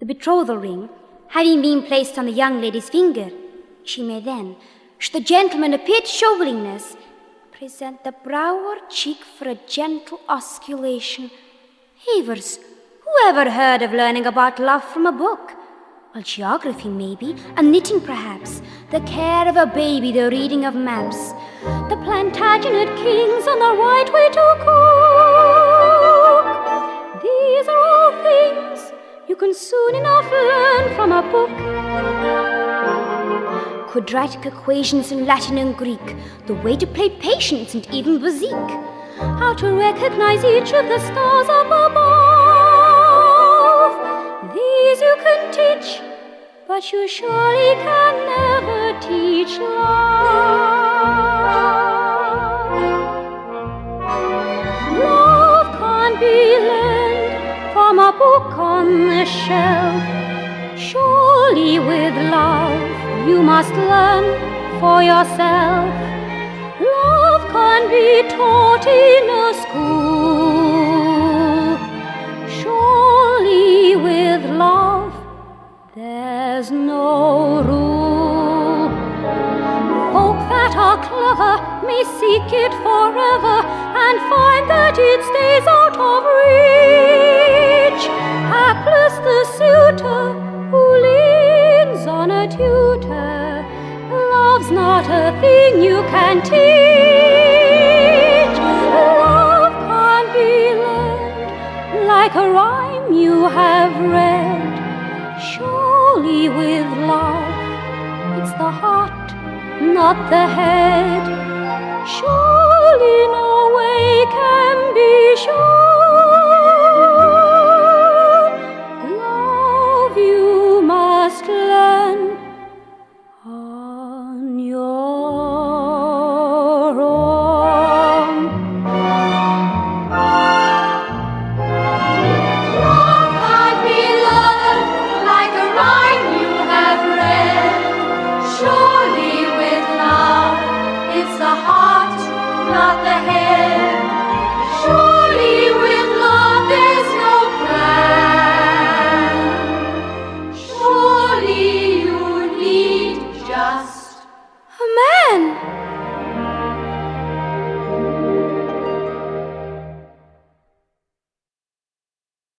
The betrothal ring, having been placed on the young lady's finger, she may then, should the gentleman appear to show willingness, present the brow or cheek for a gentle osculation. Havers, who ever heard of learning about love from a book? Well, geography maybe, and knitting perhaps, the care of a baby, the reading of maps, the Plantagenet kings on the right way to cook. These are all things you can soon enough learn from a book. Quadratic equations in Latin and Greek, the way to play patience and even bezique, how to recognize each of the stars up above. These you can teach, but you surely can never teach love. Love can't be learned from a book on the shelf. Surely with love you must learn for yourself. Love can't be taught in a school. Surely with love there's no rule. Folk that are clever may seek it forever and find that it stays out of reach. Hapless the suitor who leans on a tutor. Love's not a thing you can teach. Love can't be learned like a rhyme you have read. Surely with love it's the heart, not the head. Surely no way can be sure.